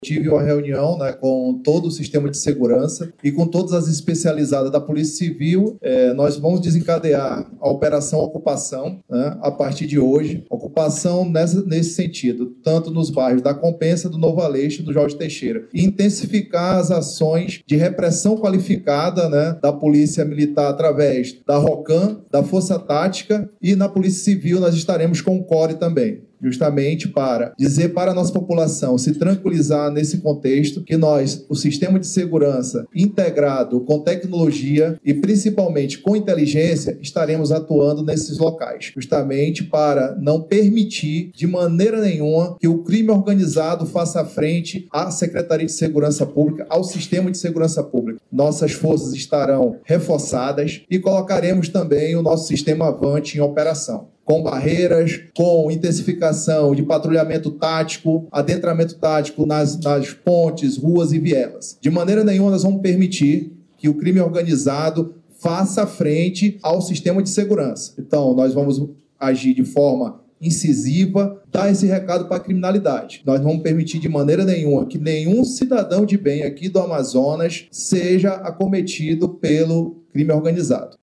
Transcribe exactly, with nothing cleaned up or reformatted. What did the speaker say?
Tive uma reunião, né, com todo o sistema de segurança e com todas as especializadas da Polícia Civil. É, nós vamos desencadear a Operação Ocupação, né, a partir de hoje. Ocupação nessa, nesse sentido, tanto nos bairros da Compensa, do Novo Aleixo e do Jorge Teixeira. E intensificar as ações de repressão qualificada, né, da Polícia Militar através da ROCAM, da Força Tática, e na Polícia Civil nós estaremos com o CORE também, justamente para dizer para a nossa população se tranquilizar nesse contexto que nós, o sistema de segurança integrado com tecnologia e principalmente com inteligência, estaremos atuando nesses locais, justamente para não permitir de maneira nenhuma que o crime organizado faça frente à Secretaria de Segurança Pública, ao sistema de segurança pública. Nossas forças estarão reforçadas e colocaremos também o nosso sistema Avante em operação, com barreiras, com intensificação de patrulhamento tático, adentramento tático nas, nas pontes, ruas e vielas. De maneira nenhuma nós vamos permitir que o crime organizado faça frente ao sistema de segurança. Então, nós vamos agir de forma incisiva, dar esse recado para a criminalidade. Nós não vamos permitir de maneira nenhuma que nenhum cidadão de bem aqui do Amazonas seja acometido pelo crime organizado.